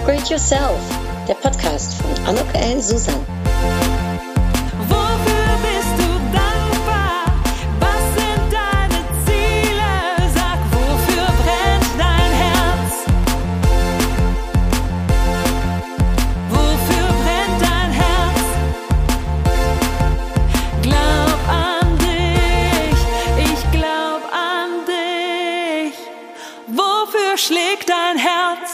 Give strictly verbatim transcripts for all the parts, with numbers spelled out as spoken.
Upgrade Yourself, der Podcast von Anouk El Susan. Wofür bist du dankbar? Was sind deine Ziele? Sag, wofür brennt dein Herz? Wofür brennt dein Herz? Glaub an dich, ich glaub an dich. Wofür schlägt dein Herz?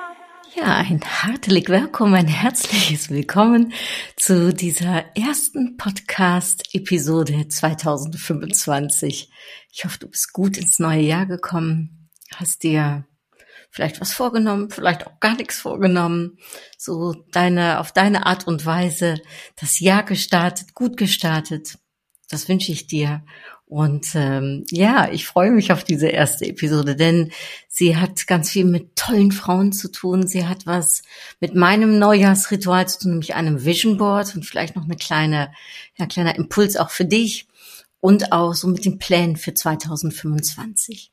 Ja, ein herzlich willkommen, ein herzliches Willkommen zu dieser ersten Podcast-Episode zwanzig fünfundzwanzig. Ich hoffe, du bist gut ins neue Jahr gekommen, hast dir vielleicht was vorgenommen, vielleicht auch gar nichts vorgenommen, so deine, auf deine Art und Weise das Jahr gestartet, gut gestartet. Das wünsche ich dir. Und ähm, ja, ich freue mich auf diese erste Episode, denn sie hat ganz viel mit tollen Frauen zu tun. Sie hat was mit meinem Neujahrsritual zu tun, nämlich einem Vision Board und vielleicht noch eine kleine, ja, kleiner Impuls auch für dich und auch so mit den Plänen für zwanzig fünfundzwanzig.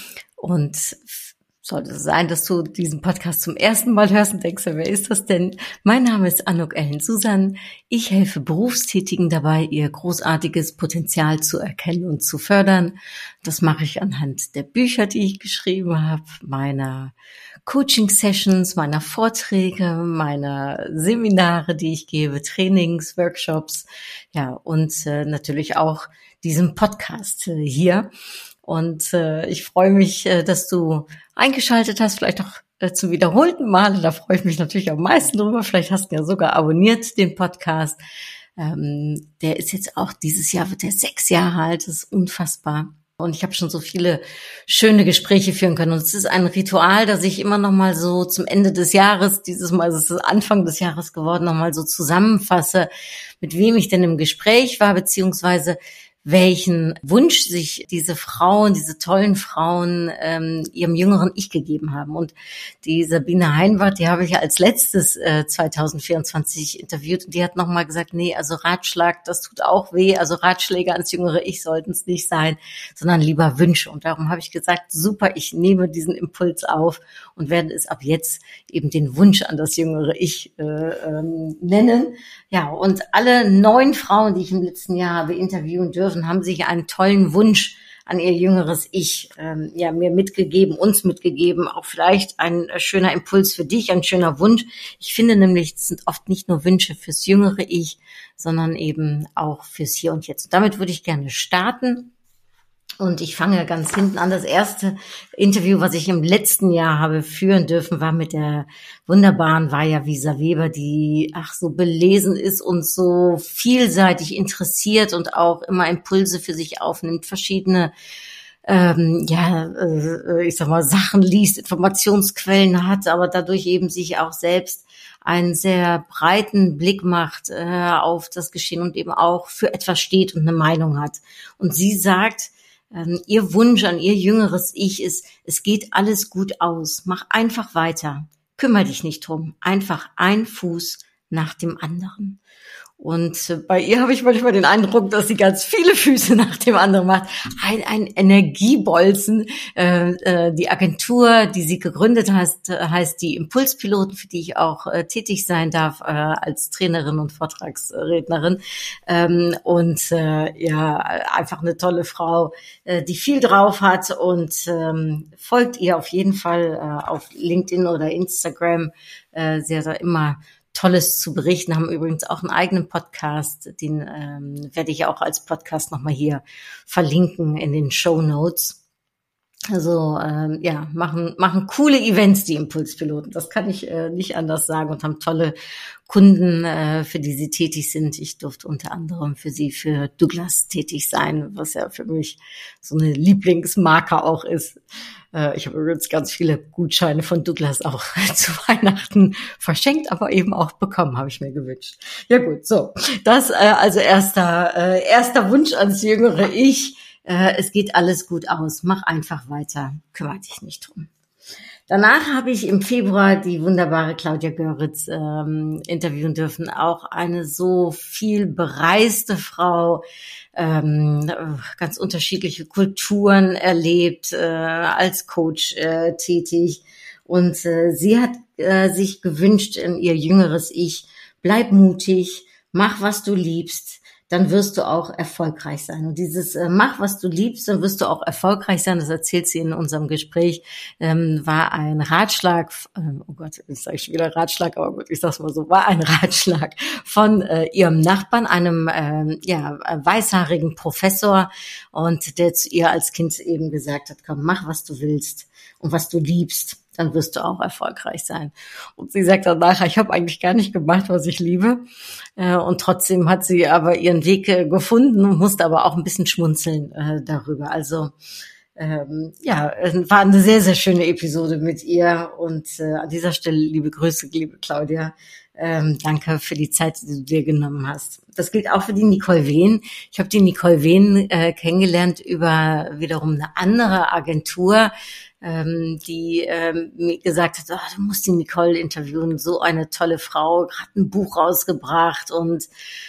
Und sollte es sein, dass du diesen Podcast zum ersten Mal hörst und denkst, wer ist das denn? Mein Name ist Anouk El Susan. Ich helfe Berufstätigen dabei, ihr großartiges Potenzial zu erkennen und zu fördern. Das mache ich anhand der Bücher, die ich geschrieben habe, meiner Coaching-Sessions, meiner Vorträge, meiner Seminare, die ich gebe, Trainings, Workshops, ja, und äh, natürlich auch diesem Podcast äh, hier. Und äh, ich freue mich, äh, dass du eingeschaltet hast, vielleicht auch äh, zum wiederholten Male. Da freue ich mich natürlich am meisten drüber. Vielleicht hast du ja sogar abonniert den Podcast. Ähm, der ist jetzt auch, dieses Jahr wird der sechs Jahre alt. Das ist unfassbar. Und ich habe schon so viele schöne Gespräche führen können. Und es ist ein Ritual, das ich immer noch mal so zum Ende des Jahres, dieses Mal ist es Anfang des Jahres geworden, noch mal so zusammenfasse, mit wem ich denn im Gespräch war, beziehungsweise welchen Wunsch sich diese Frauen, diese tollen Frauen ähm, ihrem jüngeren Ich gegeben haben. Und die Sabine Heinwart, die habe ich ja als letztes äh, zwanzig vierundzwanzig interviewt und die hat nochmal gesagt, nee, also Ratschlag, das tut auch weh, also Ratschläge ans jüngere Ich sollten es nicht sein, sondern lieber Wünsche. Und darum habe ich gesagt, super, ich nehme diesen Impuls auf und werde es ab jetzt eben den Wunsch an das jüngere Ich äh, ähm, nennen. Ja, und alle neun Frauen, die ich im letzten Jahr habe interviewen dürfen, haben sich einen tollen Wunsch an ihr jüngeres Ich ähm, ja mir mitgegeben, uns mitgegeben, auch vielleicht ein äh, schöner Impuls für dich, ein schöner Wunsch. Ich finde nämlich, es sind oft nicht nur Wünsche fürs jüngere Ich, sondern eben auch fürs Hier und Jetzt. Und damit würde ich gerne starten. Und ich fange ganz hinten an. Das erste Interview, was ich im letzten Jahr habe führen dürfen, war mit der wunderbaren Vaja Wieser Weber, die ach so belesen ist und so vielseitig interessiert und auch immer Impulse für sich aufnimmt, verschiedene ähm, ja, äh, ich sag mal Sachen liest, Informationsquellen hat, aber dadurch eben sich auch selbst einen sehr breiten Blick macht äh, auf das Geschehen und eben auch für etwas steht und eine Meinung hat. Und sie sagt, Ähm, ihr Wunsch an ihr jüngeres Ich ist, es geht alles gut aus. Mach einfach weiter. Kümmere dich nicht drum. Einfach ein Fuß nach dem anderen. Und äh, bei ihr habe ich manchmal den Eindruck, dass sie ganz viele Füße nach dem anderen macht. Ein, ein Energiebolzen. Äh, äh, die Agentur, die sie gegründet hat, heißt die Impulspiloten, für die ich auch äh, tätig sein darf äh, als Trainerin und Vortragsrednerin. Ähm, und äh, ja, einfach eine tolle Frau, äh, die viel drauf hat. Und ähm, folgt ihr auf jeden Fall äh, auf LinkedIn oder Instagram. Äh, sie hat da immer Tolles zu berichten, haben übrigens auch einen eigenen Podcast, den ähm, werde ich auch als Podcast nochmal hier verlinken in den Shownotes. Also ähm, ja, machen machen coole Events, die Impulspiloten, das kann ich äh, nicht anders sagen, und haben tolle Kunden, äh, für die sie tätig sind. Ich durfte unter anderem für sie, für Douglas tätig sein, was ja für mich so eine Lieblingsmarke auch ist. Äh, ich habe übrigens ganz viele Gutscheine von Douglas auch zu Weihnachten verschenkt, aber eben auch bekommen, habe ich mir gewünscht. Ja gut, so, das äh, also erster äh, erster Wunsch ans jüngere Ich. Äh, es geht alles gut aus, mach einfach weiter, kümmere dich nicht drum. Danach habe ich im Februar die wunderbare Claudia Göritz ähm, interviewen dürfen, auch eine so viel bereiste Frau, ähm, ganz unterschiedliche Kulturen erlebt, äh, als Coach äh, tätig Und äh, sie hat äh, sich gewünscht in ihr jüngeres Ich, bleib mutig, mach, was du liebst, dann wirst du auch erfolgreich sein. Und dieses äh, mach, was du liebst, dann wirst du auch erfolgreich sein, das erzählt sie in unserem Gespräch, ähm, war ein Ratschlag, äh, oh Gott, jetzt sage ich schon wieder Ratschlag, aber gut, ich sag's mal so, war ein Ratschlag von äh, ihrem Nachbarn, einem äh, ja weißhaarigen Professor, und der zu ihr als Kind eben gesagt hat, komm, mach, was du willst und was du liebst, dann wirst du auch erfolgreich sein. Und sie sagt danach, ich habe eigentlich gar nicht gemacht, was ich liebe. Und trotzdem hat sie aber ihren Weg gefunden und musste aber auch ein bisschen schmunzeln darüber. Also ähm, ja, war eine sehr, sehr schöne Episode mit ihr. Und äh, an dieser Stelle liebe Grüße, liebe Claudia. Ähm, danke für die Zeit, die du dir genommen hast. Das gilt auch für die Nicole Wehn. Ich habe die Nicole Wehn äh, kennengelernt über wiederum eine andere Agentur, ähm, die ähm, mir gesagt hat, oh, du musst die Nicole interviewen, so eine tolle Frau, hat ein Buch rausgebracht und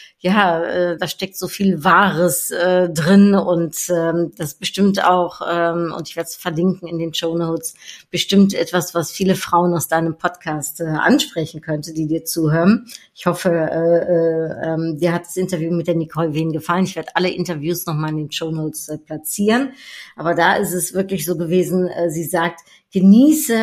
ja, äh, da steckt so viel Wahres äh, drin und ähm, das bestimmt auch, ähm, und ich werde es verlinken in den Shownotes, bestimmt etwas, was viele Frauen aus deinem Podcast äh, ansprechen könnte, die dir zuhören. Ich hoffe, äh, äh, äh, dir hat das Interview mit der Nicole Wehn gefallen. Ich werde alle Interviews nochmal in den Shownotes äh, platzieren. Aber da ist es wirklich so gewesen, äh, sie sagt, genieße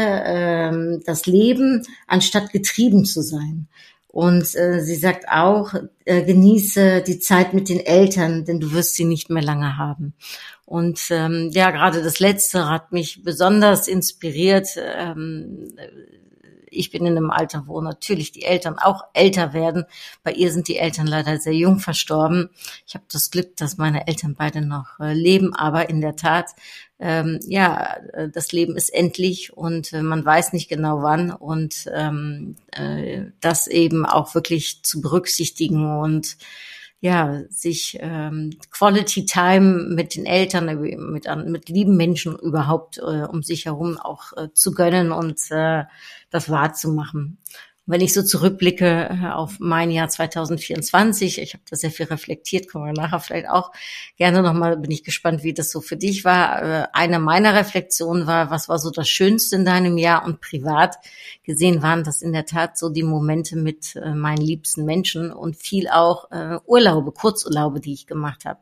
äh, das Leben, anstatt getrieben zu sein. Und äh, sie sagt auch, äh, genieße die Zeit mit den Eltern, denn du wirst sie nicht mehr lange haben. Und ähm, ja, gerade das Letzte hat mich besonders inspiriert. Ähm, ich bin in einem Alter, wo natürlich die Eltern auch älter werden. Bei ihr sind die Eltern leider sehr jung verstorben. Ich habe das Glück, dass meine Eltern beide noch äh, leben, aber in der Tat, ähm, ja, das Leben ist endlich und äh, man weiß nicht genau wann, und ähm, äh, das eben auch wirklich zu berücksichtigen und ja, sich ähm, Quality Time mit den Eltern, mit mit lieben Menschen überhaupt äh, um sich herum auch äh, zu gönnen und äh, das wahrzumachen. Wenn ich so zurückblicke auf mein Jahr zwanzig vierundzwanzig, ich habe da sehr viel reflektiert, kommen wir nachher vielleicht auch gerne nochmal, bin ich gespannt, wie das so für dich war. Eine meiner Reflexionen war, was war so das Schönste in deinem Jahr, und privat gesehen waren das in der Tat so die Momente mit meinen liebsten Menschen und viel auch Urlaube, Kurzurlaube, die ich gemacht habe.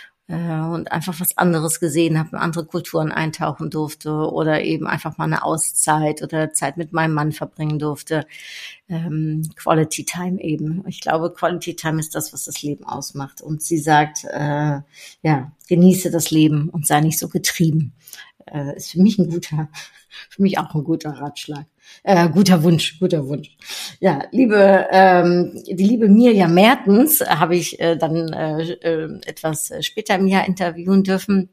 Und einfach was anderes gesehen habe, in andere Kulturen eintauchen durfte oder eben einfach mal eine Auszeit oder Zeit mit meinem Mann verbringen durfte. Ähm, Quality Time eben. Ich glaube, Quality Time ist das, was das Leben ausmacht. Und sie sagt, äh, ja, genieße das Leben und sei nicht so getrieben. Äh, ist für mich ein guter, für mich auch ein guter Ratschlag. Äh, guter Wunsch, guter Wunsch. Ja, liebe, ähm, die liebe Mirjam Mertens habe ich äh, dann äh, äh, etwas später im Jahr interviewen dürfen.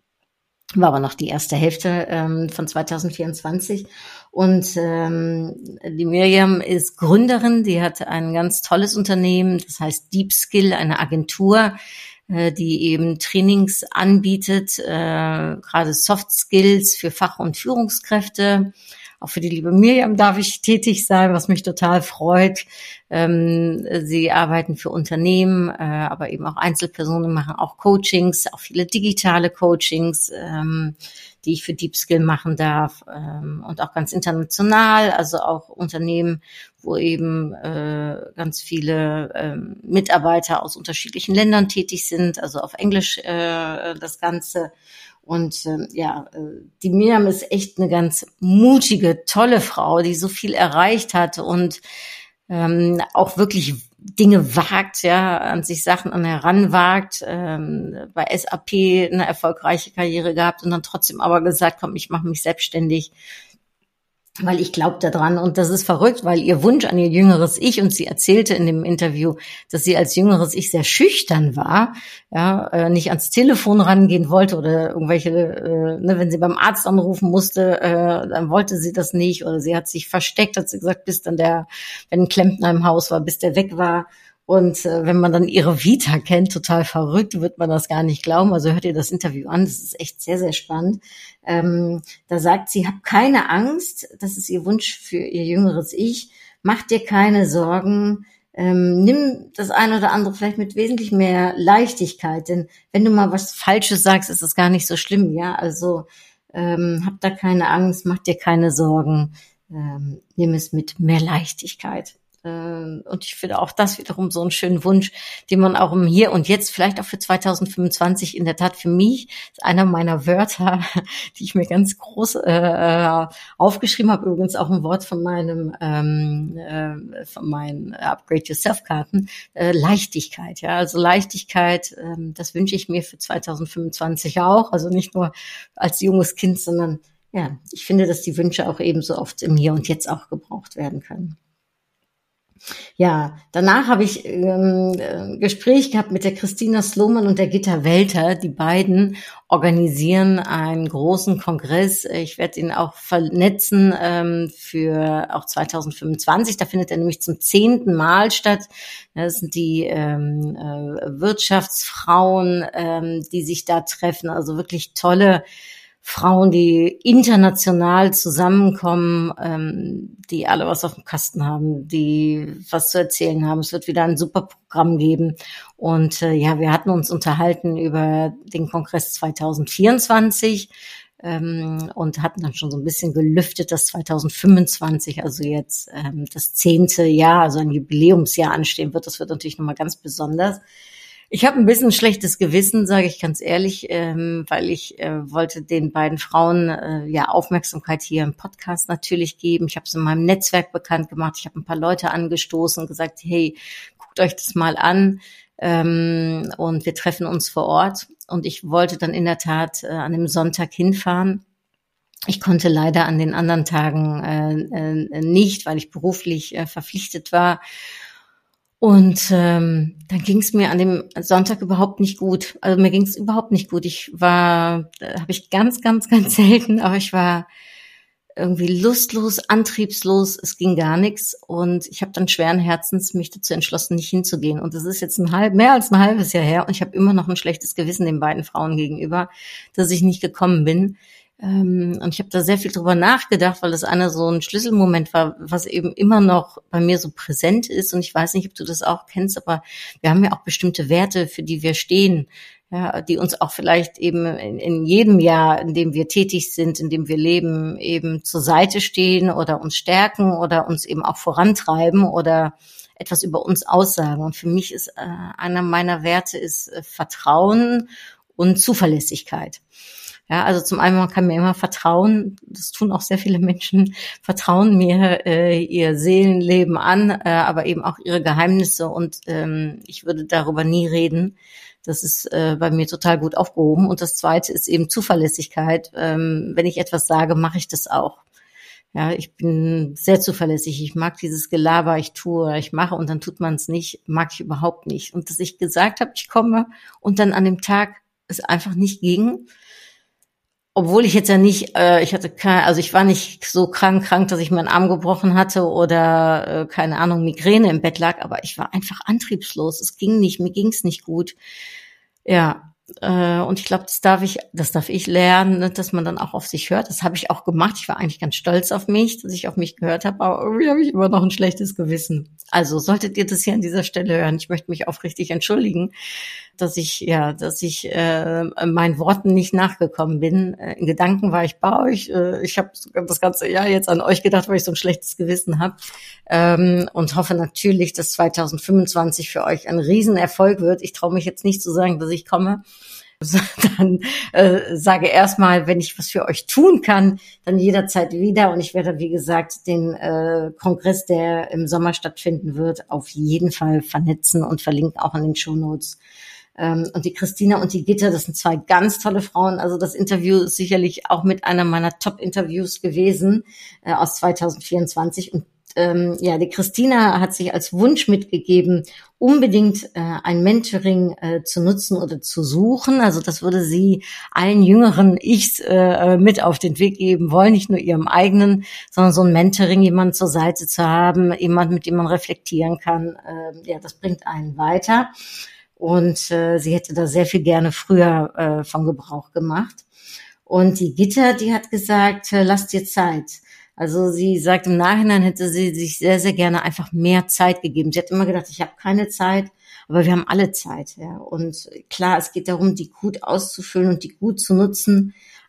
War aber noch die erste Hälfte ähm, von zwanzig vierundzwanzig. Und ähm, die Mirjam ist Gründerin, die hat ein ganz tolles Unternehmen, das heißt Deep Skill, eine Agentur, äh, die eben Trainings anbietet, äh, gerade Soft Skills für Fach- und Führungskräfte. Auch für die liebe Mirjam darf ich tätig sein, was mich total freut. Ähm, sie arbeiten für Unternehmen, äh, aber eben auch Einzelpersonen, machen auch Coachings, auch viele digitale Coachings, ähm, die ich für Deep Skill machen darf, ähm, und auch ganz international, also auch Unternehmen, wo eben äh, ganz viele äh, Mitarbeiter aus unterschiedlichen Ländern tätig sind, also auf Englisch äh, das Ganze. Und äh, ja, die Mirjam ist echt eine ganz mutige, tolle Frau, die so viel erreicht hat und ähm, auch wirklich Dinge wagt, ja, an sich Sachen an heranwagt, ähm, bei S A P eine erfolgreiche Karriere gehabt und dann trotzdem aber gesagt, komm, ich mache mich selbstständig, weil ich glaube daran. Und das ist verrückt, weil ihr Wunsch an ihr jüngeres Ich, und sie erzählte in dem Interview, dass sie als jüngeres Ich sehr schüchtern war, ja, äh, nicht ans Telefon rangehen wollte oder irgendwelche, äh, ne, wenn sie beim Arzt anrufen musste, äh, dann wollte sie das nicht, oder sie hat sich versteckt, hat sie gesagt, bis dann der, wenn ein Klempner im Haus war, bis der weg war. Und äh, wenn man dann ihre Vita kennt, total verrückt, wird man das gar nicht glauben. Also hört ihr das Interview an, das ist echt sehr, sehr spannend. Ähm, da sagt sie, hab keine Angst, das ist ihr Wunsch für ihr jüngeres Ich, mach dir keine Sorgen, ähm, nimm das eine oder andere vielleicht mit wesentlich mehr Leichtigkeit, denn wenn du mal was Falsches sagst, ist das gar nicht so schlimm, ja, also ähm, hab da keine Angst, mach dir keine Sorgen, ähm, nimm es mit mehr Leichtigkeit. Und ich finde auch das wiederum so einen schönen Wunsch, den man auch im Hier und Jetzt, vielleicht auch für zwanzig fünfundzwanzig, in der Tat für mich, ist einer meiner Wörter, die ich mir ganz groß äh, aufgeschrieben habe. Übrigens auch ein Wort von meinem ähm, äh, von meinen Upgrade Yourself Karten, äh, Leichtigkeit. Ja, also Leichtigkeit, äh, das wünsche ich mir für zwanzig fünfundzwanzig auch. Also nicht nur als junges Kind, sondern ja, ich finde, dass die Wünsche auch ebenso oft im Hier und Jetzt auch gebraucht werden können. Ja, danach habe ich ähm, ein Gespräch gehabt mit der Christina Sloman und der Gitta Welter. Die beiden organisieren einen großen Kongress. Ich werde ihn auch vernetzen ähm, für auch zwanzig fünfundzwanzig. Da findet er nämlich zum zehnten Mal statt. Das sind die ähm, äh, Wirtschaftsfrauen, ähm, die sich da treffen. Also wirklich tolle Frauen, die international zusammenkommen, ähm, die alle was auf dem Kasten haben, die was zu erzählen haben. Es wird wieder ein super Programm geben. Und äh, ja, wir hatten uns unterhalten über den Kongress zwanzig vierundzwanzig ähm, und hatten dann schon so ein bisschen gelüftet, dass zwanzig fünfundzwanzig, also jetzt ähm, das zehnte Jahr, also ein Jubiläumsjahr anstehen wird. Das wird natürlich nochmal ganz besonders. Ich habe ein bisschen schlechtes Gewissen, sage ich ganz ehrlich, ähm, weil ich äh, wollte den beiden Frauen äh, ja Aufmerksamkeit hier im Podcast natürlich geben. Ich habe es in meinem Netzwerk bekannt gemacht. Ich habe ein paar Leute angestoßen und gesagt, hey, guckt euch das mal an ähm, und wir treffen uns vor Ort. Und ich wollte dann in der Tat äh, an dem Sonntag hinfahren. Ich konnte leider an den anderen Tagen äh, äh, nicht, weil ich beruflich äh, verpflichtet war. Und ähm, dann ging es mir an dem Sonntag überhaupt nicht gut. Also mir ging es überhaupt nicht gut. Ich war, äh, habe ich ganz, ganz, ganz selten, aber ich war irgendwie lustlos, antriebslos. Es ging gar nichts. Und ich habe dann schweren Herzens mich dazu entschlossen, nicht hinzugehen. Und das ist jetzt ein halb, mehr als ein halbes Jahr her. Und ich habe immer noch ein schlechtes Gewissen den beiden Frauen gegenüber, dass ich nicht gekommen bin. Und ich habe da sehr viel drüber nachgedacht, weil das einer so ein Schlüsselmoment war, was eben immer noch bei mir so präsent ist. Und ich weiß nicht, ob du das auch kennst, aber wir haben ja auch bestimmte Werte, für die wir stehen, ja, die uns auch vielleicht eben in, in jedem Jahr, in dem wir tätig sind, in dem wir leben, eben zur Seite stehen oder uns stärken oder uns eben auch vorantreiben oder etwas über uns aussagen. Und für mich ist äh, einer meiner Werte ist äh, Vertrauen und Zuverlässigkeit. Ja, also zum einen, man kann mir immer vertrauen, das tun auch sehr viele Menschen, vertrauen mir äh, ihr Seelenleben an, äh, aber eben auch ihre Geheimnisse und ähm, ich würde darüber nie reden. Das ist äh, bei mir total gut aufgehoben. Und das Zweite ist eben Zuverlässigkeit. Ähm, wenn ich etwas sage, mache ich das auch. Ja, ich bin sehr zuverlässig. Ich mag dieses Gelaber, ich tue, ich mache und dann tut man es nicht, mag ich überhaupt nicht. Und dass ich gesagt habe, ich komme und dann an dem Tag es einfach nicht ging, obwohl ich jetzt ja nicht, äh, ich hatte keine, also ich war nicht so krank, krank, dass ich meinen Arm gebrochen hatte oder äh, keine Ahnung, Migräne im Bett lag, aber ich war einfach antriebslos. Es ging nicht, mir ging's nicht gut. Ja, äh, und ich glaube, das darf ich, das darf ich lernen, ne, dass man dann auch auf sich hört. Das habe ich auch gemacht. Ich war eigentlich ganz stolz auf mich, dass ich auf mich gehört habe, aber irgendwie habe ich immer noch ein schlechtes Gewissen. Also solltet ihr das hier an dieser Stelle hören, ich möchte mich aufrichtig entschuldigen, dass ich ja, dass ich äh, meinen Worten nicht nachgekommen bin. Äh, in Gedanken war ich bei euch. Äh, ich habe das ganze Jahr jetzt an euch gedacht, weil ich so ein schlechtes Gewissen habe ähm, und hoffe natürlich, dass zwanzig fünfundzwanzig für euch ein Riesenerfolg wird. Ich traue mich jetzt nicht zu sagen, dass ich komme. Dann äh, sage erstmal, wenn ich was für euch tun kann, dann jederzeit wieder. Und ich werde, wie gesagt, den äh, Kongress, der im Sommer stattfinden wird, auf jeden Fall vernetzen und verlinken auch in den Shownotes. Ähm, und die Christina und die Gitta, das sind zwei ganz tolle Frauen. Also das Interview ist sicherlich auch mit einer meiner Top-Interviews gewesen äh, aus zwanzig vierundzwanzig. Und ähm, ja, die Christina hat sich als Wunsch mitgegeben, unbedingt äh, ein Mentoring äh, zu nutzen oder zu suchen. Also das würde sie allen jüngeren Ichs äh, mit auf den Weg geben wollen, nicht nur ihrem eigenen, sondern so ein Mentoring, jemanden zur Seite zu haben, jemand, mit dem man reflektieren kann. Äh, ja, das bringt einen weiter. Und äh, sie hätte da sehr viel gerne früher äh, von Gebrauch gemacht. Und die Gitta, die hat gesagt, äh, lasst dir Zeit. Also sie sagt, im Nachhinein hätte sie sich sehr, sehr gerne einfach mehr Zeit gegeben. Sie hat immer gedacht, ich habe keine Zeit, aber wir haben alle Zeit. Ja. Und klar, es geht darum, die gut auszufüllen und die gut zu nutzen.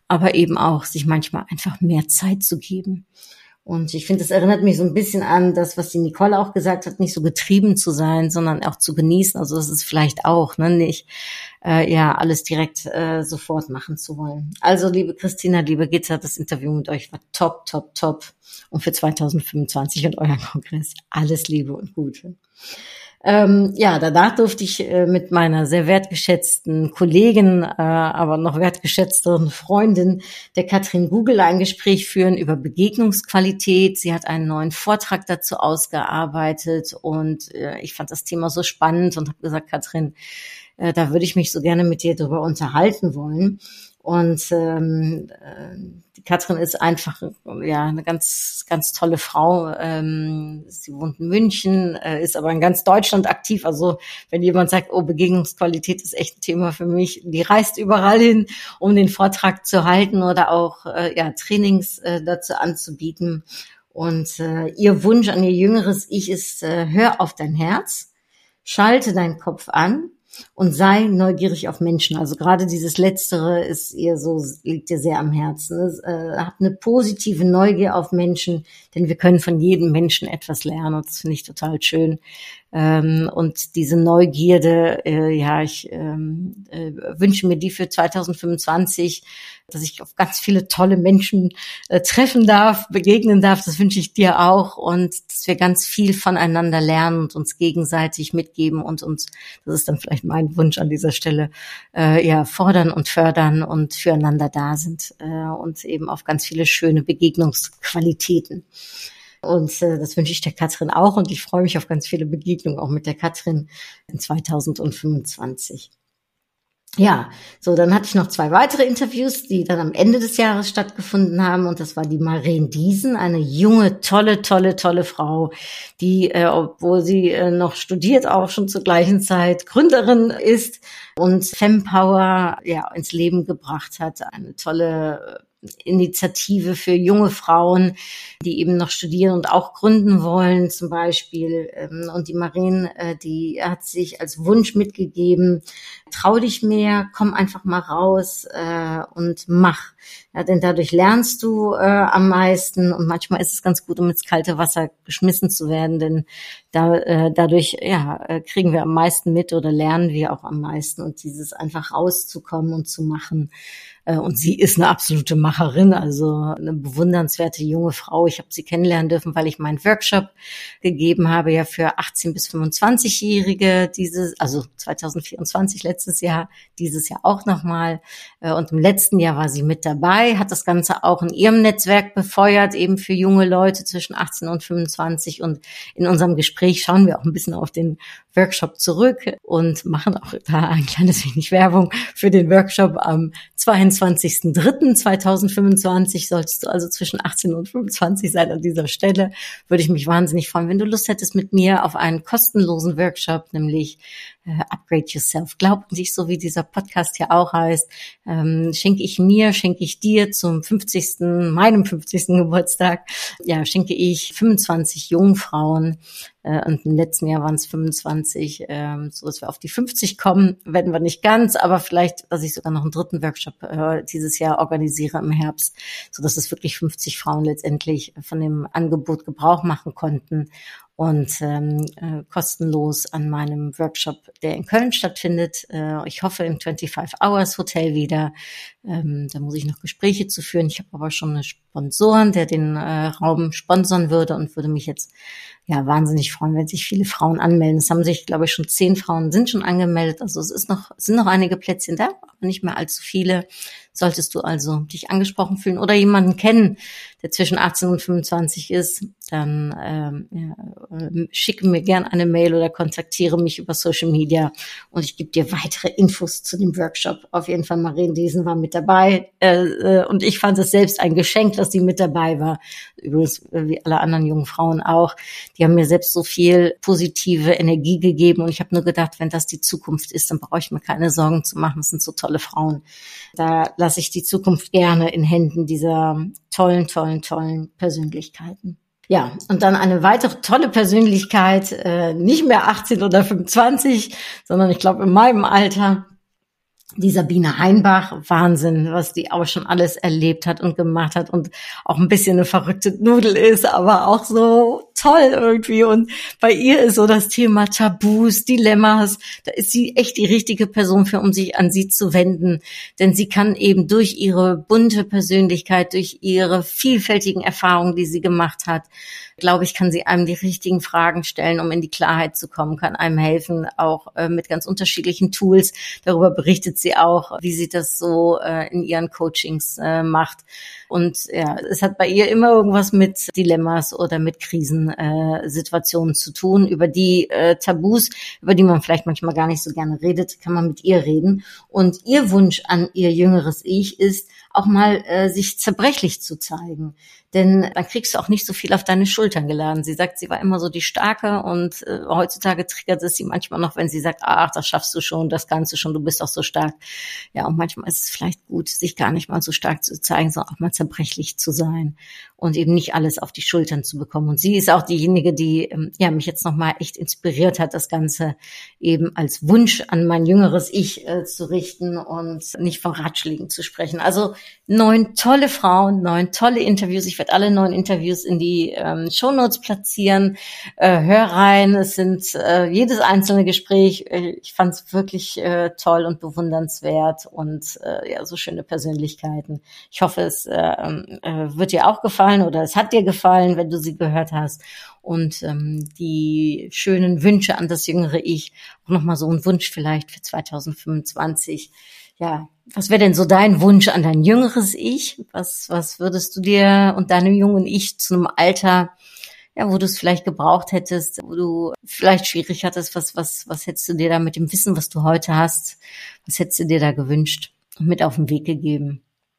aber eben auch sich manchmal einfach mehr Zeit zu geben. Und ich finde, das erinnert mich so ein bisschen an das, was die Nicole auch gesagt hat, nicht so getrieben zu sein, sondern auch zu genießen. Also das ist vielleicht auch, ne, nicht äh, ja alles direkt äh, sofort machen zu wollen. Also liebe Christina, liebe Gitta, das Interview mit euch war top, top, top. Und für zwanzig fünfundzwanzig und euren Kongress alles Liebe und Gute. Ähm, ja, danach durfte ich äh, mit meiner sehr wertgeschätzten Kollegin, äh, aber noch wertgeschätzteren Freundin, der Katrin Google, ein Gespräch führen über Begegnungsqualität. Sie hat einen neuen Vortrag dazu ausgearbeitet und äh, ich fand das Thema so spannend und habe gesagt, Katrin, äh, da würde ich mich so gerne mit dir drüber unterhalten wollen. Und ähm, die Katrin ist einfach ja eine ganz ganz tolle Frau. Ähm, sie wohnt in München, äh, ist aber in ganz Deutschland aktiv. Also wenn jemand sagt, oh, Begegnungsqualität ist echt ein Thema für mich, die reist überall hin, um den Vortrag zu halten oder auch äh, ja Trainings äh, dazu anzubieten. Und äh, ihr Wunsch an ihr jüngeres Ich ist, äh, hör auf dein Herz, schalte deinen Kopf an und sei neugierig auf Menschen. Also gerade dieses Letztere ist ihr so, liegt ihr sehr am Herzen. Es, äh, habt eine positive Neugier auf Menschen, denn wir können von jedem Menschen etwas lernen. Und das finde ich total schön. Ähm, und diese Neugierde, äh, ja, ich ähm, äh, wünsche mir die für zwanzig fünfundzwanzig, dass ich auf ganz viele tolle Menschen äh, treffen darf, begegnen darf. Das wünsche ich dir auch. Und dass wir ganz viel voneinander lernen und uns gegenseitig mitgeben und uns, das ist dann vielleicht mein Wunsch an dieser Stelle, äh, ja, fordern und fördern und füreinander da sind äh, und eben auf ganz viele schöne Begegnungsqualitäten. Und äh, das wünsche ich der Katrin auch und ich freue mich auf ganz viele Begegnungen auch mit der Katrin in zwanzig fünfundzwanzig. Ja, so, dann hatte ich noch zwei weitere Interviews, die dann am Ende des Jahres stattgefunden haben und das war die Maren Diesen, eine junge, tolle, tolle, tolle Frau, die, äh, obwohl sie äh, noch studiert, auch schon zur gleichen Zeit Gründerin ist und Fempower ja ins Leben gebracht hat, eine tolle Initiative für junge Frauen, die eben noch studieren und auch gründen wollen zum Beispiel. Und die Maren, die hat sich als Wunsch mitgegeben, trau dich mehr, komm einfach mal raus und mach. Ja, denn dadurch lernst du äh, am meisten und manchmal ist es ganz gut, um ins kalte Wasser geschmissen zu werden, denn da, äh, dadurch ja, kriegen wir am meisten mit oder lernen wir auch am meisten und dieses einfach rauszukommen und zu machen. Und sie ist eine absolute Macherin, also eine bewundernswerte junge Frau. Ich habe sie kennenlernen dürfen, weil ich meinen Workshop gegeben habe, ja für achtzehn bis fünfundzwanzigjährige, dieses, also zwanzig vierundzwanzig, letztes Jahr, dieses Jahr auch nochmal. Und im letzten Jahr war sie mit dabei, hat das Ganze auch in ihrem Netzwerk befeuert, eben für junge Leute zwischen achtzehn und fünfundzwanzig. Und in unserem Gespräch schauen wir auch ein bisschen auf den Workshop zurück und machen auch da ein kleines wenig Werbung für den Workshop am zweiundzwanzigsten dritten zweitausendfünfundzwanzig. Solltest du also zwischen achtzehn und fünfundzwanzig sein an dieser Stelle, würde ich mich wahnsinnig freuen, wenn du Lust hättest mit mir auf einen kostenlosen Workshop, nämlich äh, Upgrade Yourself. Glaub an dich, so wie dieser Podcast hier auch heißt, ähm, schenke ich mir, schenke ich dir zum fünfzigsten, meinem fünfzigsten Geburtstag, ja, schenke ich fünfundzwanzig jungen Frauen, und im letzten Jahr waren es fünfundzwanzig, ähm, so dass wir auf die fünfzig kommen, werden wir nicht ganz, aber vielleicht, dass ich sogar noch einen dritten Workshop äh, dieses Jahr organisiere im Herbst, so dass es wirklich fünfzig Frauen letztendlich von dem Angebot Gebrauch machen konnten und ähm, äh, kostenlos an meinem Workshop, der in Köln stattfindet. Äh, ich hoffe im fünfundzwanzig Hours Hotel wieder. Ähm, da muss ich noch Gespräche zu führen. Ich habe aber schon eine Sponsoren, der den äh, Raum sponsern würde und würde mich jetzt ja wahnsinnig freuen, wenn sich viele Frauen anmelden. Es haben sich, glaube ich, schon zehn Frauen sind schon angemeldet. Also es ist noch, es sind noch einige Plätzchen da, aber nicht mehr allzu viele. Solltest du also dich angesprochen fühlen oder jemanden kennen, der zwischen achtzehn und fünfundzwanzig ist, dann ähm, ja, äh, schicke mir gern eine Mail oder kontaktiere mich über Social Media und ich gebe dir weitere Infos zu dem Workshop. Auf jeden Fall, Maren Diesen war mit dabei äh, äh, und ich fand es selbst ein Geschenk, dass sie mit dabei war. Übrigens, äh, wie alle anderen jungen Frauen auch. Die haben mir selbst so viel positive Energie gegeben und ich habe nur gedacht, wenn das die Zukunft ist, dann brauche ich mir keine Sorgen zu machen. Das sind so tolle Frauen. Da lasse ich die Zukunft gerne in Händen dieser tollen, tollen, tollen Persönlichkeiten. Ja, und dann eine weitere tolle Persönlichkeit, äh, nicht mehr achtzehn oder fünfundzwanzig, sondern ich glaube in meinem Alter, Die Sabine Heinbach, Wahnsinn, was die auch schon alles erlebt hat und gemacht hat und auch ein bisschen eine verrückte Nudel ist, aber auch so toll irgendwie. Und bei ihr ist so das Thema Tabus, Dilemmas, da ist sie echt die richtige Person für, um sich an sie zu wenden. Denn sie kann eben durch ihre bunte Persönlichkeit, durch ihre vielfältigen Erfahrungen, die sie gemacht hat, glaube ich, kann sie einem die richtigen Fragen stellen, um in die Klarheit zu kommen, kann einem helfen, auch äh, mit ganz unterschiedlichen Tools. Darüber berichtet sie auch, wie sie das so äh, in ihren Coachings äh, macht. Und ja, es hat bei ihr immer irgendwas mit Dilemmas oder mit Krisensituationen äh, zu tun. Über die äh, Tabus, über die man vielleicht manchmal gar nicht so gerne redet, kann man mit ihr reden. Und ihr Wunsch an ihr jüngeres Ich ist, auch mal äh, sich zerbrechlich zu zeigen. Denn dann kriegst du auch nicht so viel auf deine Schultern geladen. Sie sagt, sie war immer so die Starke und äh, heutzutage triggert es sie manchmal noch, wenn sie sagt, ach, das schaffst du schon, das kannst du schon, du bist doch so stark. Ja, und manchmal ist es vielleicht gut, sich gar nicht mal so stark zu zeigen, sondern auch mal zerbrechlich zu sein und eben nicht alles auf die Schultern zu bekommen. Und sie ist auch diejenige, die ähm, ja mich jetzt nochmal echt inspiriert hat, das Ganze eben als Wunsch an mein jüngeres Ich äh, zu richten und nicht von Ratschlägen zu sprechen. Also neun tolle Frauen, neun tolle Interviews. Ich werde alle neun Interviews in die ähm, Shownotes platzieren. Äh, hör rein, es sind äh, jedes einzelne Gespräch. Äh, ich fand es wirklich äh, toll und bewundernswert und äh, ja, so schöne Persönlichkeiten. Ich hoffe, es äh, äh, wird dir auch gefallen oder es hat dir gefallen, wenn du sie gehört hast. Und ähm, die schönen Wünsche an das jüngere Ich, auch nochmal so ein Wunsch vielleicht für zwanzig fünfundzwanzig. Ja, was wäre denn so dein Wunsch an dein jüngeres Ich? Was, was würdest du dir und deinem jungen Ich zu einem Alter, ja, wo du es vielleicht gebraucht hättest, wo du vielleicht schwierig hattest, was, was, was hättest du dir da mit dem Wissen, was du heute hast, was hättest du dir da gewünscht und mit auf den Weg gegeben?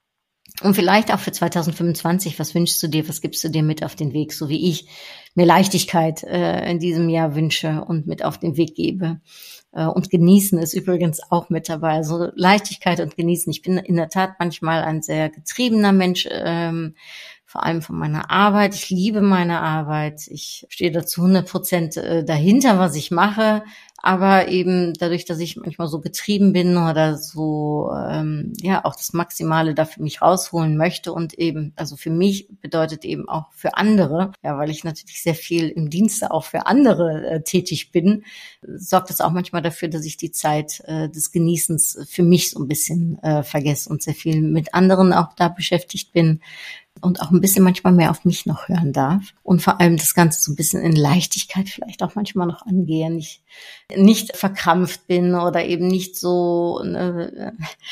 Und vielleicht auch für zwanzig fünfundzwanzig, was wünschst du dir, was gibst du dir mit auf den Weg, so wie ich mir Leichtigkeit äh, in diesem Jahr wünsche und mit auf den Weg gebe. Äh, und genießen ist übrigens auch mit dabei, also Leichtigkeit und genießen. Ich bin in der Tat manchmal ein sehr getriebener Mensch, ähm, vor allem von meiner Arbeit. Ich liebe meine Arbeit. Ich stehe dazu hundert Prozent dahinter, was ich mache. Aber eben dadurch, dass ich manchmal so getrieben bin oder so, ähm, ja, auch das Maximale da für mich rausholen möchte und eben, also für mich bedeutet eben auch für andere, ja, weil ich natürlich sehr viel im Dienste auch für andere äh, tätig bin, sorgt das auch manchmal dafür, dass ich die Zeit äh, des Genießens für mich so ein bisschen äh, vergesse und sehr viel mit anderen auch da beschäftigt bin. Und auch ein bisschen manchmal mehr auf mich noch hören darf. Und vor allem das Ganze so ein bisschen in Leichtigkeit vielleicht auch manchmal noch angehe. Nicht, nicht verkrampft bin oder eben nicht so, äh,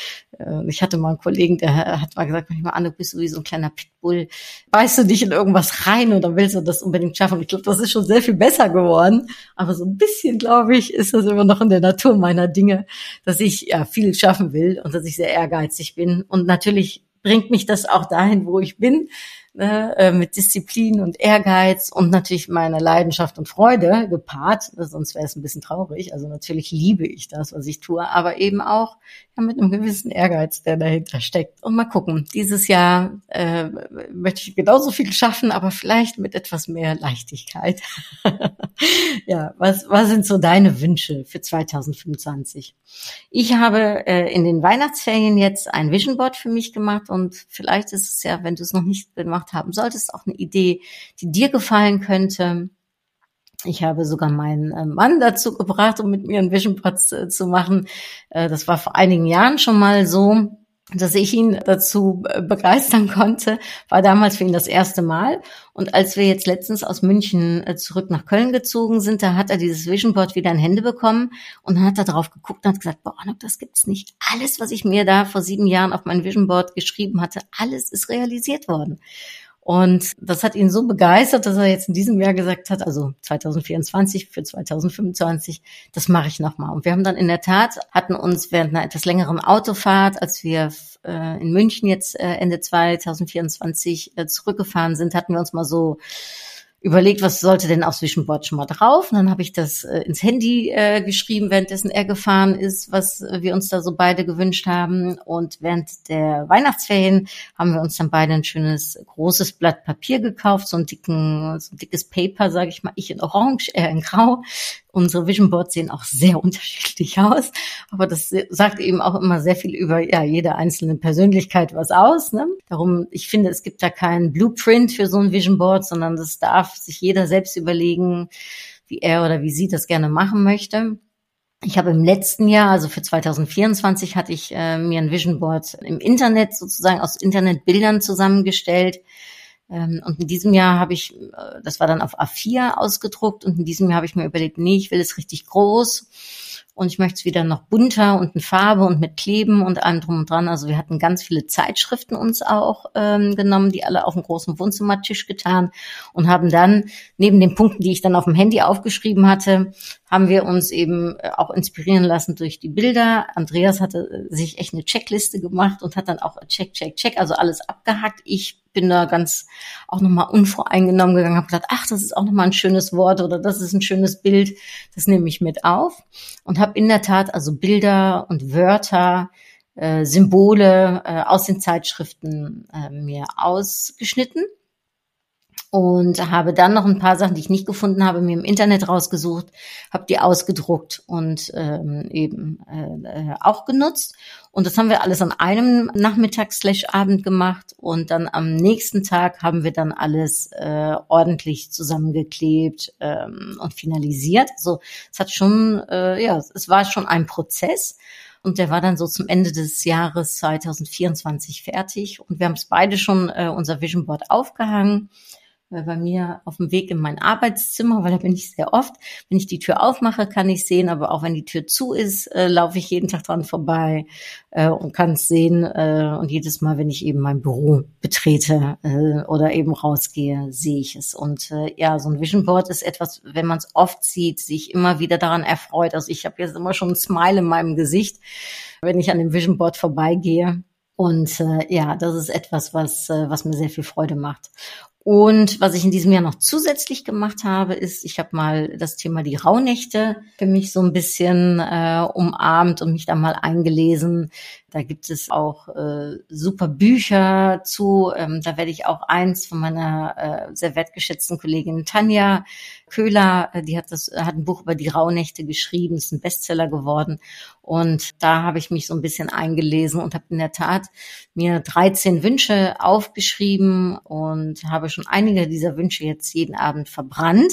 äh, ich hatte mal einen Kollegen, der hat mal gesagt, manchmal, Anne, du bist so wie so ein kleiner Pitbull. Beißt du dich in irgendwas rein und dann willst du das unbedingt schaffen. Und ich glaube, das ist schon sehr viel besser geworden. Aber so ein bisschen, glaube ich, ist das immer noch in der Natur meiner Dinge, dass ich ja viel schaffen will und dass ich sehr ehrgeizig bin. Und natürlich bringt mich das auch dahin, wo ich bin, ne, äh, mit Disziplin und Ehrgeiz und natürlich meiner Leidenschaft und Freude gepaart, sonst wäre es ein bisschen traurig. Also natürlich liebe ich das, was ich tue, aber eben auch ja, mit einem gewissen Ehrgeiz, der dahinter steckt. Und mal gucken, dieses Jahr äh, möchte ich genauso viel schaffen, aber vielleicht mit etwas mehr Leichtigkeit. Ja, was, was sind so deine Wünsche für zwanzig fünfundzwanzig? Ich habe äh, in den Weihnachtsferien jetzt ein Vision Board für mich gemacht und vielleicht ist es ja, wenn du es noch nicht gemacht haben solltest, auch eine Idee, die dir gefallen könnte. Ich habe sogar meinen äh, Mann dazu gebracht, um mit mir ein Vision Board äh, zu machen. Äh, das war vor einigen Jahren schon mal so, dass ich ihn dazu begeistern konnte, war damals für ihn das erste Mal. Und als wir jetzt letztens aus München zurück nach Köln gezogen sind, da hat er dieses Vision Board wieder in Hände bekommen und dann hat er drauf geguckt und hat gesagt, boah, das gibt's nicht. Alles, was ich mir da vor sieben Jahren auf mein Vision Board geschrieben hatte, alles ist realisiert worden. Und das hat ihn so begeistert, dass er jetzt in diesem Jahr gesagt hat, also zwanzig vierundzwanzig für zwanzig fünfundzwanzig, das mache ich nochmal. Und wir haben dann in der Tat, hatten uns während einer etwas längeren Autofahrt, als wir äh, in München jetzt äh, Ende zwanzig vierundzwanzig äh, zurückgefahren sind, hatten wir uns mal so überlegt, was sollte denn aufs Vision Board schon mal drauf. Und dann habe ich das äh, ins Handy äh, geschrieben, währenddessen er gefahren ist, was äh, wir uns da so beide gewünscht haben. Und während der Weihnachtsferien haben wir uns dann beide ein schönes, großes Blatt Papier gekauft, so ein dicken, so ein dickes Paper, sage ich mal, ich in Orange, er in Grau. Unsere Vision Boards sehen auch sehr unterschiedlich aus, aber das sagt eben auch immer sehr viel über ja jede einzelne Persönlichkeit was aus. Ne? Darum, ich finde, es gibt da keinen Blueprint für so ein Vision Board, sondern das darf sich jeder selbst überlegen, wie er oder wie sie das gerne machen möchte. Ich habe im letzten Jahr, also für zwanzig vierundzwanzig, hatte ich äh, mir ein Vision Board im Internet sozusagen aus Internetbildern zusammengestellt. Ähm, und in diesem Jahr habe ich, äh, das war dann auf A vier ausgedruckt, und in diesem Jahr habe ich mir überlegt, nee, ich will es richtig groß und ich möchte es wieder noch bunter und in Farbe und mit Kleben und allem drum und dran. Also wir hatten ganz viele Zeitschriften uns auch ähm, genommen, die alle auf dem großen Wohnzimmertisch getan, und haben dann neben den Punkten, die ich dann auf dem Handy aufgeschrieben hatte, haben wir uns eben auch inspirieren lassen durch die Bilder. Andreas hatte sich echt eine Checkliste gemacht und hat dann auch check, check, check, also alles abgehakt. Ich bin da ganz auch nochmal unvoreingenommen gegangen, habe gedacht, ach, das ist auch nochmal ein schönes Wort oder das ist ein schönes Bild, das nehme ich mit auf, und habe in der Tat also Bilder und Wörter, äh, Symbole äh, aus den Zeitschriften äh, mir ausgeschnitten. Und habe dann noch ein paar Sachen, die ich nicht gefunden habe, mir im Internet rausgesucht, habe die ausgedruckt und ähm, eben äh, auch genutzt. Und das haben wir alles an einem Nachmittag slash Abend gemacht. Und dann am nächsten Tag haben wir dann alles äh, ordentlich zusammengeklebt ähm, und finalisiert. Also es hat schon, äh, ja, es war schon ein Prozess. Und der war dann so zum Ende des Jahres zwanzig vierundzwanzig fertig. Und wir haben es beide schon äh, unser Vision Board aufgehangen. Bei mir auf dem Weg in mein Arbeitszimmer, weil da bin ich sehr oft. Wenn ich die Tür aufmache, kann ich sehen, aber auch wenn die Tür zu ist, äh, laufe ich jeden Tag dran vorbei äh, und kann es sehen. Äh, und jedes Mal, wenn ich eben mein Büro betrete äh, oder eben rausgehe, sehe ich es. Und äh, ja, so ein Vision Board ist etwas, wenn man es oft sieht, sich immer wieder daran erfreut. Also ich habe jetzt immer schon ein Smile in meinem Gesicht, wenn ich an dem Vision Board vorbeigehe. Und äh, ja, das ist etwas, was äh, was mir sehr viel Freude macht. Und was ich in diesem Jahr noch zusätzlich gemacht habe, ist, ich habe mal das Thema die Rauhnächte für mich so ein bisschen äh, umarmt und mich da mal eingelesen. Da gibt es auch äh, super Bücher zu. Ähm, da werde ich auch eins von meiner äh, sehr wertgeschätzten Kollegin Tanja Köhler, äh, die hat das hat ein Buch über die Rauhnächte geschrieben, ist ein Bestseller geworden. Und da habe ich mich so ein bisschen eingelesen und habe in der Tat mir dreizehn Wünsche aufgeschrieben und habe schon einige dieser Wünsche jetzt jeden Abend verbrannt.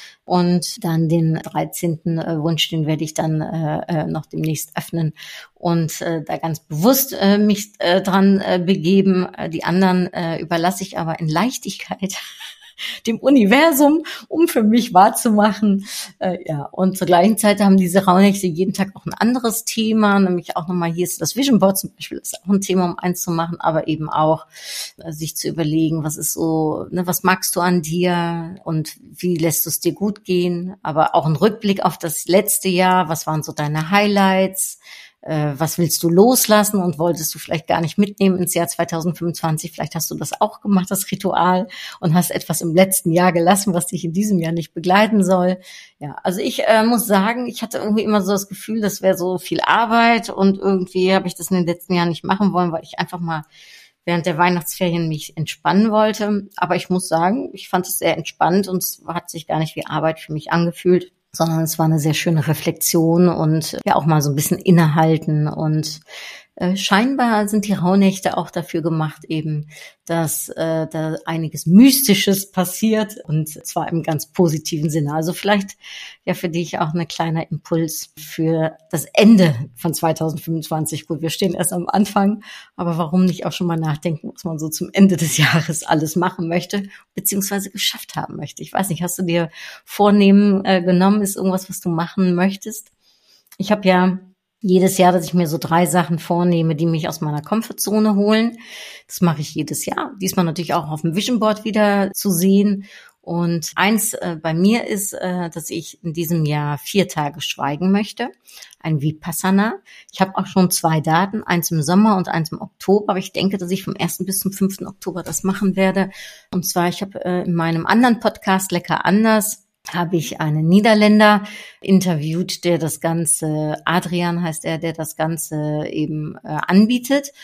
Und dann den dreizehnten Wunsch, den werde ich dann äh, noch demnächst öffnen und äh, da ganz bewusst äh, mich äh, dran äh, begeben. Die anderen äh, überlasse ich aber in Leichtigkeit dem Universum, um für mich wahrzumachen. Äh, ja, und zur gleichen Zeit haben diese Rauhnächte jeden Tag auch ein anderes Thema, nämlich auch nochmal, hier ist das Vision Board zum Beispiel, das ist auch ein Thema, um eins zu machen, aber eben auch äh, sich zu überlegen, was ist so, ne, was magst du an dir und wie lässt du es dir gut gehen, aber auch ein Rückblick auf das letzte Jahr, was waren so deine Highlights, was willst du loslassen und wolltest du vielleicht gar nicht mitnehmen ins Jahr zwanzig fünfundzwanzig? Vielleicht hast du das auch gemacht, das Ritual, und hast etwas im letzten Jahr gelassen, was dich in diesem Jahr nicht begleiten soll. Ja, also ich äh, muss sagen, ich hatte irgendwie immer so das Gefühl, das wäre so viel Arbeit, und irgendwie habe ich das in den letzten Jahren nicht machen wollen, weil ich einfach mal während der Weihnachtsferien mich entspannen wollte. Aber ich muss sagen, ich fand es sehr entspannt und es hat sich gar nicht wie Arbeit für mich angefühlt, sondern es war eine sehr schöne Reflexion und ja auch mal so ein bisschen innehalten. Und äh, scheinbar sind die Rauhnächte auch dafür gemacht, eben, dass äh, da einiges Mystisches passiert, und zwar im ganz positiven Sinne. Also vielleicht ja für dich auch ein kleiner Impuls für das Ende von zwanzig fünfundzwanzig. Gut, wir stehen erst am Anfang, aber warum nicht auch schon mal nachdenken, was man so zum Ende des Jahres alles machen möchte, beziehungsweise geschafft haben möchte. Ich weiß nicht, hast du dir Vornehmen äh, genommen? Ist irgendwas, was du machen möchtest? Ich habe ja jedes Jahr, dass ich mir so drei Sachen vornehme, die mich aus meiner Comfortzone holen. Das mache ich jedes Jahr. Diesmal natürlich auch auf dem Vision Board wieder zu sehen. Und eins äh, bei mir ist, äh, dass ich in diesem Jahr vier Tage schweigen möchte. Ein Vipassana. Ich habe auch schon zwei Daten, eins im Sommer und eins im Oktober. Aber ich denke, dass ich vom ersten bis zum fünften Oktober das machen werde. Und zwar, ich habe äh, in meinem anderen Podcast Lecker anders habe ich einen Niederländer interviewt, der das Ganze, Adrian heißt er, der das Ganze eben äh, anbietet.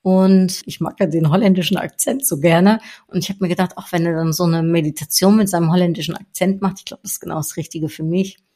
Und ich mag ja den holländischen Akzent so gerne. Und ich habe mir gedacht, auch wenn er dann so eine Meditation mit seinem holländischen Akzent macht, ich glaube, das ist genau das Richtige für mich.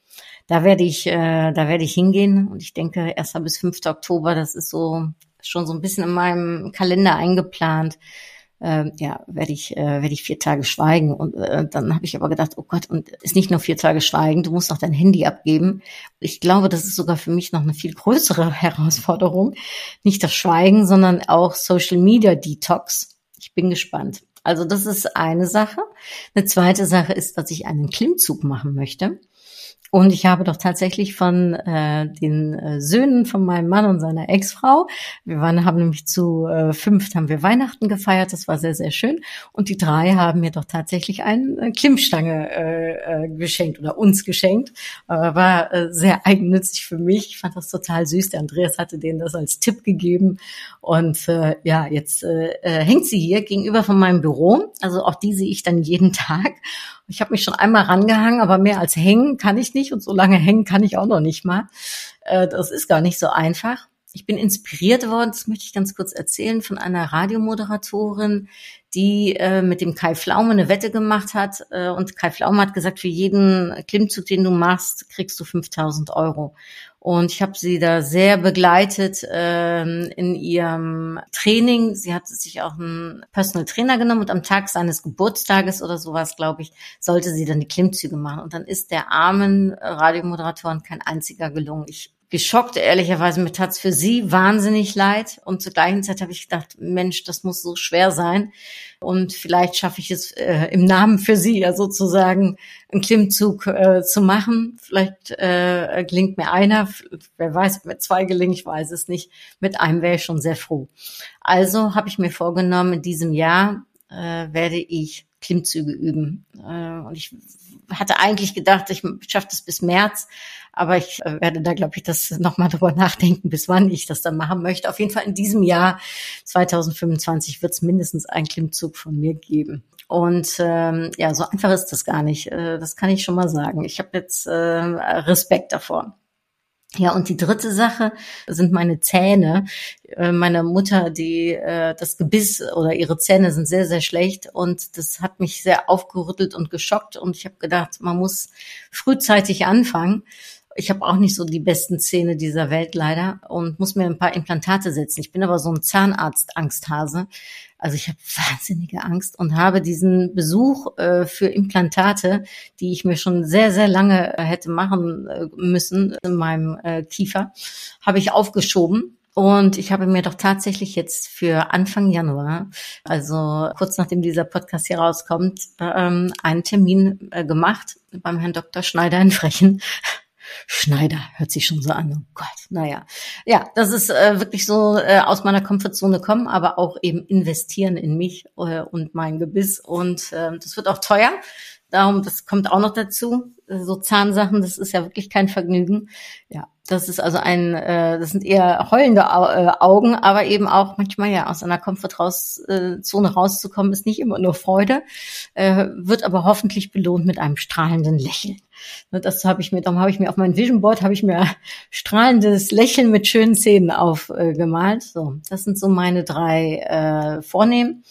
da werde ich, äh, da werde ich hingehen. Und ich denke, erster bis fünfter Oktober, das ist so schon so ein bisschen in meinem Kalender eingeplant. Äh, ja, werde ich, äh, werde ich vier Tage schweigen. Und äh, dann habe ich aber gedacht, oh Gott, und ist nicht nur vier Tage schweigen, du musst noch dein Handy abgeben. Ich glaube, das ist sogar für mich noch eine viel größere Herausforderung. Nicht das Schweigen, sondern auch Social Media Detox. Ich bin gespannt. Also das ist eine Sache. Eine zweite Sache ist, dass ich einen Klimmzug machen möchte. Und ich habe doch tatsächlich von äh, den äh, Söhnen von meinem Mann und seiner Ex-Frau, wir waren, haben nämlich zu äh, fünft haben wir Weihnachten gefeiert, das war sehr, sehr schön. Und die drei haben mir doch tatsächlich eine äh, Klimmstange äh, äh, geschenkt oder uns geschenkt. Äh, war äh, sehr eigennützig für mich. Ich fand das total süß. Der Andreas hatte denen das als Tipp gegeben. Und äh, ja, jetzt äh, äh, hängt sie hier gegenüber von meinem Büro. Also auch die sehe ich dann jeden Tag. Ich habe mich schon einmal rangehangen, aber mehr als hängen kann ich nicht und so lange hängen kann ich auch noch nicht mal. Äh, das ist gar nicht so einfach. Ich bin inspiriert worden, das möchte ich ganz kurz erzählen, von einer Radiomoderatorin, die äh, mit dem Kai Pflaume eine Wette gemacht hat. Äh, und Kai Pflaume hat gesagt, für jeden Klimmzug, den du machst, kriegst du fünftausend Euro. Und ich habe sie da sehr begleitet äh, in ihrem Training. Sie hat sich auch einen Personal Trainer genommen und am Tag seines Geburtstages oder sowas, glaube ich, sollte sie dann die Klimmzüge machen. Und dann ist der armen Radiomoderatorin kein einziger gelungen. Ich geschockt, ehrlicherweise, mir tat's für sie wahnsinnig leid. Und zur gleichen Zeit habe ich gedacht, Mensch, das muss so schwer sein. Und vielleicht schaffe ich es äh, im Namen für sie ja sozusagen einen Klimmzug äh, zu machen. Vielleicht äh, gelingt mir einer, wer weiß, ob mir zwei gelingen, ich weiß es nicht. Mit einem wäre ich schon sehr froh. Also habe ich mir vorgenommen, in diesem Jahr äh, werde ich Klimmzüge üben. Äh, und ich hatte eigentlich gedacht, ich schaffe das bis März. Aber ich äh, werde da, glaube ich, das nochmal drüber nachdenken, bis wann ich das dann machen möchte. Auf jeden Fall in diesem Jahr zwanzig fünfundzwanzig wird es mindestens einen Klimmzug von mir geben. Und ähm, ja, so einfach ist das gar nicht. Äh, das kann ich schon mal sagen. Ich habe jetzt äh, Respekt davor. Ja, und die dritte Sache sind meine Zähne. Äh, meine Mutter, die äh, das Gebiss oder ihre Zähne sind sehr, sehr schlecht und das hat mich sehr aufgerüttelt und geschockt und ich habe gedacht, man muss frühzeitig anfangen. Ich habe auch nicht so die besten Zähne dieser Welt leider und muss mir ein paar Implantate setzen. Ich bin aber so ein Zahnarzt-Angsthase. Also ich habe wahnsinnige Angst und habe diesen Besuch äh, für Implantate, die ich mir schon sehr, sehr lange äh, hätte machen äh, müssen in meinem äh, Kiefer, habe ich aufgeschoben. Und ich habe mir doch tatsächlich jetzt für Anfang Januar, also kurz nachdem dieser Podcast hier rauskommt, ähm, einen Termin äh, gemacht beim Herrn Doktor Schneider in Frechen. Schneider, hört sich schon so an. Oh Gott, naja. Ja, das ist äh, wirklich so äh, aus meiner Komfortzone kommen, aber auch eben investieren in mich äh, und mein Gebiss. Und äh, das wird auch teuer. Darum, das kommt auch noch dazu. So Zahnsachen, das ist ja wirklich kein Vergnügen. Ja, das ist also ein, äh, das sind eher heulende Au- äh, Augen, aber eben auch manchmal ja aus einer Komfortzone rauszukommen, ist nicht immer nur Freude, äh, wird aber hoffentlich belohnt mit einem strahlenden Lächeln. Das habe ich mir, darum habe ich mir auf mein Vision Board habe ich mir strahlendes Lächeln mit schönen Zähnen aufgemalt. Äh, so, das sind so meine drei äh, Vornehmen.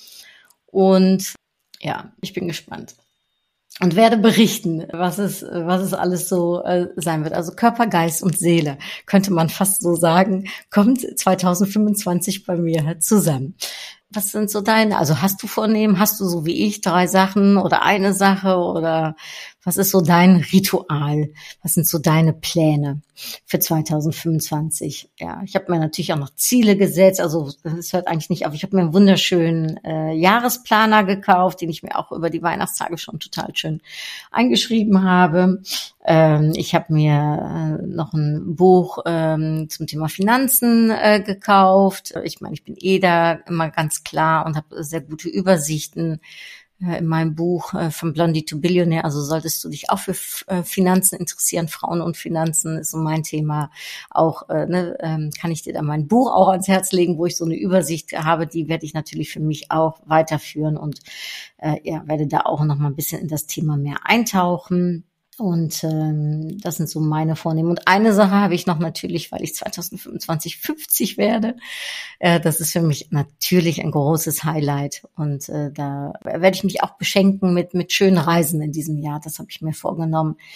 Und ja, ich bin gespannt. Und werde berichten, was es, was es alles so äh, sein wird. Also Körper, Geist und Seele, könnte man fast so sagen, kommt zwanzig fünfundzwanzig bei mir zusammen. Was sind so deine, also hast du Vornehmen, hast du so wie ich drei Sachen oder eine Sache oder was ist so dein Ritual? Was sind so deine Pläne für zwanzig fünfundzwanzig? Ja, ich habe mir natürlich auch noch Ziele gesetzt, also es hört eigentlich nicht auf. Ich habe mir einen wunderschönen äh, Jahresplaner gekauft, den ich mir auch über die Weihnachtstage schon total schön eingeschrieben habe. Ähm, ich habe mir äh, noch ein Buch ähm, zum Thema Finanzen äh, gekauft. Ich meine, ich bin eh da immer ganz klar und habe sehr gute Übersichten äh, in meinem Buch äh, von Blondie to Billionaire. Also solltest du dich auch für F- äh, Finanzen interessieren, Frauen und Finanzen ist so mein Thema. Auch äh, ne, ähm, kann ich dir da mein Buch auch ans Herz legen, wo ich so eine Übersicht habe. Die werde ich natürlich für mich auch weiterführen und äh, ja, werde da auch noch mal ein bisschen in das Thema mehr eintauchen. Und ähm, das sind so meine Vornehmen. Und eine Sache habe ich noch natürlich, weil ich zwanzig fünfundzwanzig fünfzig werde. Äh, das ist für mich natürlich ein großes Highlight. Und äh, da werde ich mich auch beschenken mit mit schönen Reisen in diesem Jahr. Das habe ich mir vorgenommen.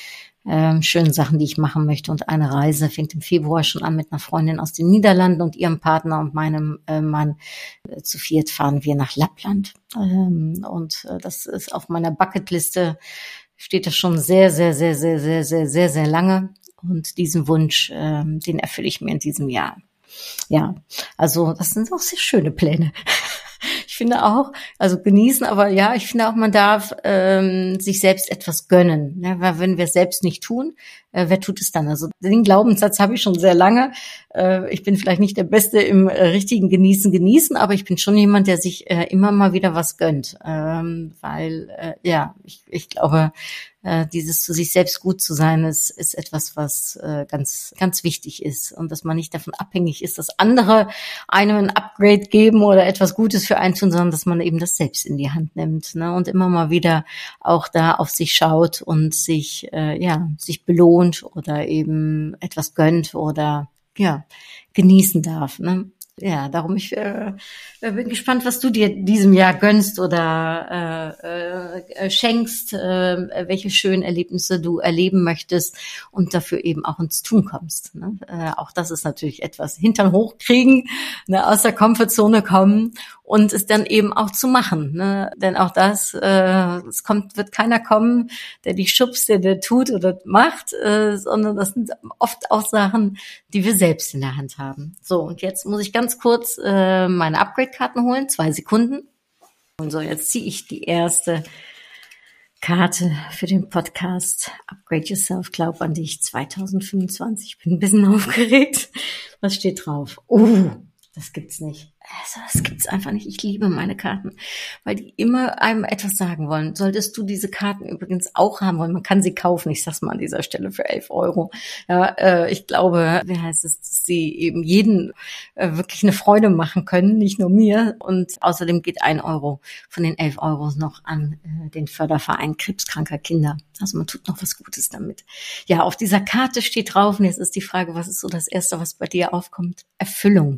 ähm, schönen Sachen, die ich machen möchte. Und eine Reise fängt im Februar schon an mit einer Freundin aus den Niederlanden und ihrem Partner und meinem äh, Mann. Äh, zu viert fahren wir nach Lappland. Ähm, und äh, das ist auf meiner Bucketliste, steht das schon sehr, sehr, sehr, sehr, sehr, sehr, sehr, sehr lange. Und diesen Wunsch, ähm, den erfülle ich mir in diesem Jahr. Ja, also das sind auch sehr schöne Pläne. Ich finde auch, also genießen, aber ja, ich finde auch, man darf ähm, sich selbst etwas gönnen. Ne? Weil wenn wir es selbst nicht tun, äh, wer tut es dann? Also den Glaubenssatz habe ich schon sehr lange. Äh, ich bin vielleicht nicht der Beste im äh, richtigen Genießen, genießen, aber ich bin schon jemand, der sich äh, immer mal wieder was gönnt. Ähm, weil, äh, ja, ich, ich glaube, äh, dieses zu sich selbst gut zu sein, ist, ist etwas, was äh, ganz, ganz wichtig ist. Und dass man nicht davon abhängig ist, dass andere einem ein Upgrade geben oder etwas Gutes für einen tun, sondern dass man eben das selbst in die Hand nimmt, ne? Und immer mal wieder auch da auf sich schaut und sich, äh, ja, sich belohnt oder eben etwas gönnt oder, ja, genießen darf, ne? Ja, darum ich äh, bin gespannt, was du dir diesem Jahr gönnst oder äh, äh, schenkst, äh, welche schönen Erlebnisse du erleben möchtest und dafür eben auch ins Tun kommst. Ne? Äh, auch das ist natürlich etwas, Hintern hochkriegen, ne, aus der Komfortzone kommen und es dann eben auch zu machen. Ne? Denn auch das, äh, es kommt, wird keiner kommen, der dich schubst, der der tut oder macht, äh, sondern das sind oft auch Sachen, die wir selbst in der Hand haben. So, und jetzt muss ich ganz kurz äh, meine Upgrade-Karten holen, zwei Sekunden. Und so, jetzt ziehe ich die erste Karte für den Podcast Upgrade Yourself, Glaub an dich zwanzig fünfundzwanzig. Ich bin ein bisschen aufgeregt. Was steht drauf? Uh, das gibt's nicht. Also, das gibt's einfach nicht. Ich liebe meine Karten, weil die immer einem etwas sagen wollen. Solltest du diese Karten übrigens auch haben wollen, man kann sie kaufen. Ich sag's mal an dieser Stelle für elf Euro. Ja, äh, ich glaube, wie heißt es, dass sie eben jeden äh, wirklich eine Freude machen können, nicht nur mir. Und außerdem geht ein Euro von den elf Euro noch an äh, den Förderverein krebskranker Kinder. Also man tut noch was Gutes damit. Ja, auf dieser Karte steht drauf, und jetzt ist die Frage, was ist so das Erste, was bei dir aufkommt? Erfüllung.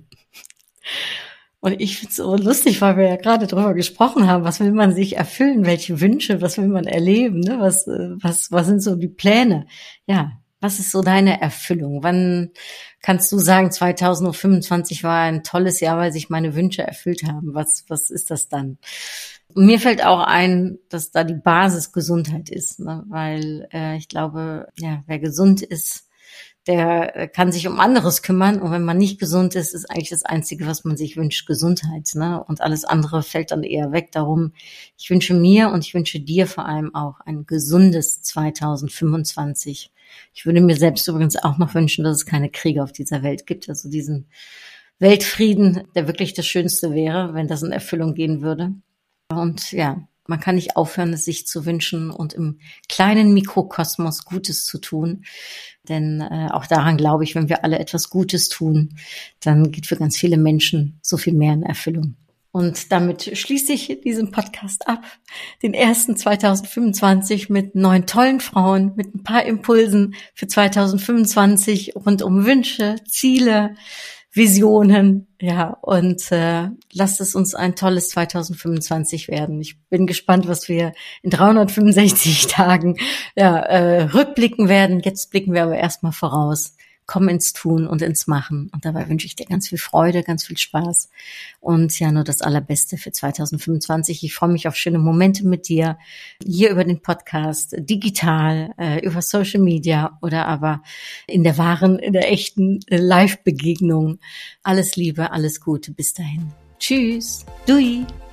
Und ich finde es so lustig, weil wir ja gerade drüber gesprochen haben, was will man sich erfüllen, welche Wünsche, was will man erleben, ne? Was, was, was sind so die Pläne? Ja, was ist so deine Erfüllung? Wann kannst du sagen, zwanzig fünfundzwanzig war ein tolles Jahr, weil sich meine Wünsche erfüllt haben? Was, was ist das dann? Und mir fällt auch ein, dass da die Basis Gesundheit ist, ne? Weil äh, ich glaube, ja, wer gesund ist, der kann sich um anderes kümmern. Und wenn man nicht gesund ist, ist eigentlich das Einzige, was man sich wünscht, Gesundheit, ne? Und alles andere fällt dann eher weg. Darum, ich wünsche mir und ich wünsche dir vor allem auch ein gesundes zwanzig fünfundzwanzig. Ich würde mir selbst übrigens auch noch wünschen, dass es keine Kriege auf dieser Welt gibt. Also diesen Weltfrieden, der wirklich das Schönste wäre, wenn das in Erfüllung gehen würde. Und ja, man kann nicht aufhören, es sich zu wünschen und im kleinen Mikrokosmos Gutes zu tun. Denn äh, auch daran glaube ich, wenn wir alle etwas Gutes tun, dann geht für ganz viele Menschen so viel mehr in Erfüllung. Und damit schließe ich diesen Podcast ab. Den ersten zwanzig fünfundzwanzig mit neun tollen Frauen, mit ein paar Impulsen für zwanzig fünfundzwanzig rund um Wünsche, Ziele, Visionen, ja, und äh, lasst es uns ein tolles zwanzig fünfundzwanzig werden. Ich bin gespannt, was wir in dreihundertfünfundsechzig Tagen ja, äh, rückblicken werden. Jetzt blicken wir aber erstmal voraus. Komm ins Tun und ins Machen. Und dabei wünsche ich dir ganz viel Freude, ganz viel Spaß und ja, nur das Allerbeste für zwanzig fünfundzwanzig. Ich freue mich auf schöne Momente mit dir, hier über den Podcast, digital, äh, über Social Media oder aber in der wahren, in der echten äh, Live-Begegnung. Alles Liebe, alles Gute, bis dahin. Tschüss, Dui.